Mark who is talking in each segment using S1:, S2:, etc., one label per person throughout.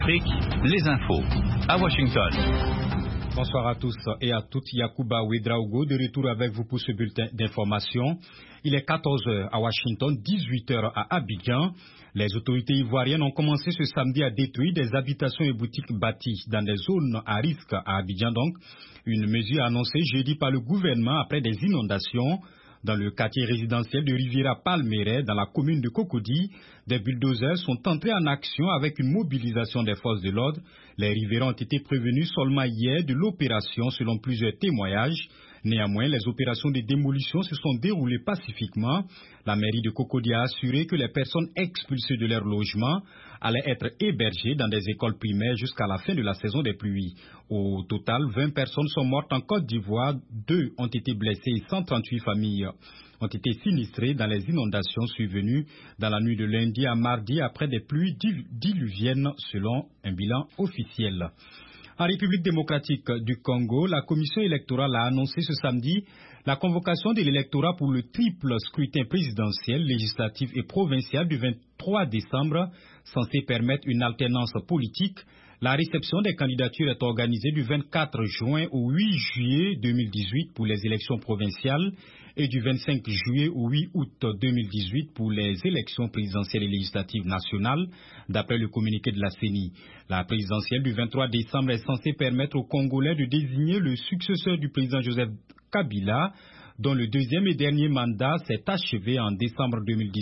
S1: Afrique, les infos à Washington.
S2: Bonsoir à tous et à toutes. Yacouba Ouedraogo de retour avec vous pour ce bulletin d'information. Il est 14h à Washington, 18h à Abidjan. Les autorités ivoiriennes ont commencé ce samedi à détruire des habitations et boutiques bâties dans des zones à risque à Abidjan. Donc, une mesure annoncée jeudi par le gouvernement après des inondations. Dans le quartier résidentiel de Riviera Palmeraie, dans la commune de Cocody, des bulldozers sont entrés en action avec une mobilisation des forces de l'ordre. Les riverains ont été prévenus seulement hier de l'opération selon plusieurs témoignages. Néanmoins, les opérations de démolition se sont déroulées pacifiquement. La mairie de Cocody a assuré que les personnes expulsées de leur logement allaient être hébergées dans des écoles primaires jusqu'à la fin de la saison des pluies. Au total, 20 personnes sont mortes en Côte d'Ivoire, 2 ont été blessées et 138 familles ont été sinistrées dans les inondations survenues dans la nuit de lundi à mardi après des pluies diluviennes selon un bilan officiel. En République démocratique du Congo, la commission électorale a annoncé ce samedi la convocation de l'électorat pour le triple scrutin présidentiel, législatif et provincial du 23 décembre, censé permettre une alternance politique. La réception des candidatures est organisée du 24 juin au 8 juillet 2018 pour les élections provinciales et du 25 juillet au 8 août 2018 pour les élections présidentielles et législatives nationales, d'après le communiqué de la CENI. La présidentielle du 23 décembre est censée permettre aux Congolais de désigner le successeur du président Joseph Kabila, dont le deuxième et dernier mandat s'est achevé en décembre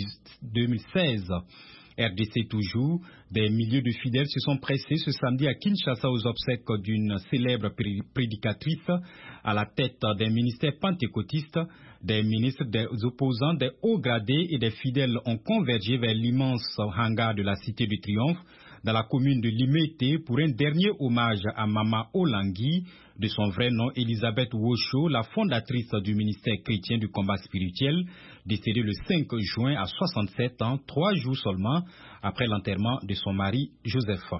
S2: 2016. RDC toujours, des milliers de fidèles se sont pressés ce samedi à Kinshasa aux obsèques d'une célèbre prédicatrice à la tête d'un ministère pentecôtiste. Des ministres, des opposants, des hauts gradés et des fidèles ont convergé vers l'immense hangar de la Cité du Triomphe dans la commune de Limete pour un dernier hommage à Mama Olangui, de son vrai nom Elisabeth Wosho, la fondatrice du ministère chrétien du combat spirituel, décédée le 5 juin à 67 ans, 3 jours seulement après l'enterrement de son mari Joseph.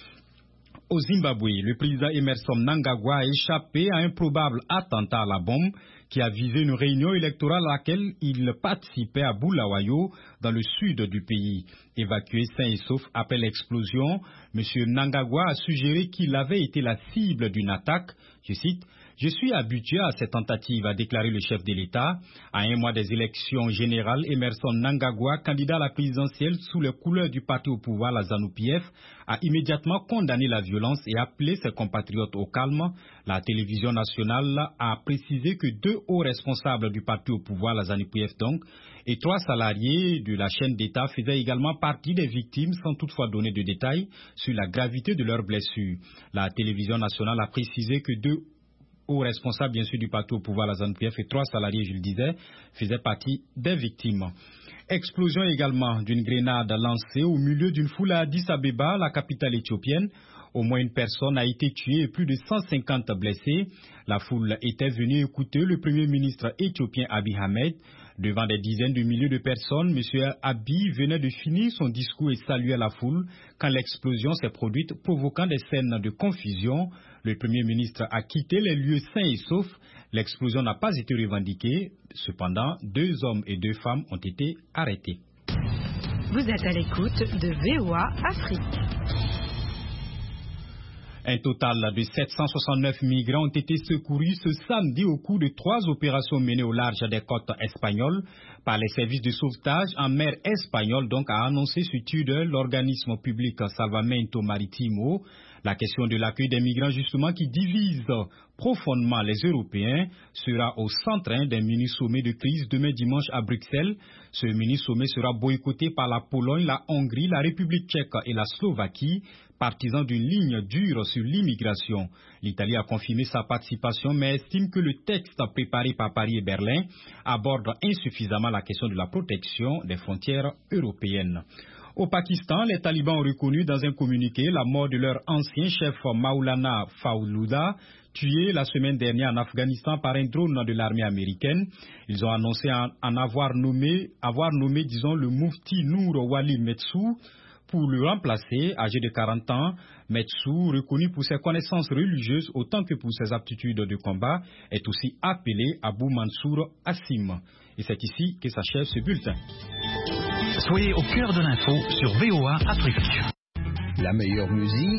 S2: Au Zimbabwe, le président Emmerson Mnangagwa a échappé à un probable attentat à la bombe qui a visé une réunion électorale à laquelle il participait à Bulawayo, dans le sud du pays. Évacué sain et sauf après l'explosion, M. Mnangagwa a suggéré qu'il avait été la cible d'une attaque. Je cite, « Je suis habitué à cette tentative », a déclaré le chef de l'État. À un mois des élections générales, Emmerson Mnangagwa, candidat à la présidentielle sous les couleurs du parti au pouvoir, la ZANU-PF, a immédiatement condamné la violence et appelé ses compatriotes au calme. La télévision nationale a précisé que 2 hauts responsables du parti au pouvoir, la ZANU-PF donc, et 3 salariés de la chaîne d'État faisaient également partie des victimes sans toutefois donner de détails sur la gravité de leurs blessures. La télévision nationale a précisé que 2 hauts responsables, bien sûr, du parti au pouvoir, la ZANU-PF, et 3 salariés, je le disais, faisaient partie des victimes. Explosion également d'une grenade lancée au milieu d'une foule à Addis Abeba, la capitale éthiopienne. Au moins une personne a été tuée et plus de 150 blessés. La foule était venue écouter le premier ministre éthiopien Abiy Ahmed. Devant des dizaines de milliers de personnes, M. Abiy venait de finir son discours et saluait la foule quand l'explosion s'est produite, provoquant des scènes de confusion. Le premier ministre a quitté les lieux sains et saufs. L'explosion n'a pas été revendiquée. Cependant, 2 hommes et 2 femmes ont été arrêtés.
S3: Vous êtes à l'écoute de VOA Afrique.
S2: Un total de 769 migrants ont été secourus ce samedi au cours de 3 opérations menées au large des côtes espagnoles par les services de sauvetage en mer espagnole, donc a annoncé sur Twitter l'organisme public Salvamento Marítimo. La question de l'accueil des migrants justement qui divise profondément les Européens sera au centre d'un mini-sommet de crise demain dimanche à Bruxelles. Ce mini-sommet sera boycotté par la Pologne, la Hongrie, la République tchèque et la Slovaquie, partisans d'une ligne dure sur l'immigration. L'Italie a confirmé sa participation mais estime que le texte préparé par Paris et Berlin aborde insuffisamment la question de la protection des frontières européennes. Au Pakistan, les talibans ont reconnu dans un communiqué la mort de leur ancien chef Maulana Fawzullah, tué la semaine dernière en Afghanistan par un drone de l'armée américaine. Ils ont annoncé avoir nommé, le Mufti Nour Wali Metsou pour le remplacer, âgé de 40 ans. Metsou, reconnu pour ses connaissances religieuses autant que pour ses aptitudes de combat, est aussi appelé Abou Mansour Assim. Et c'est ici que s'achève ce bulletin.
S1: Soyez au cœur de l'info sur VOA Afrique.
S4: La meilleure musique.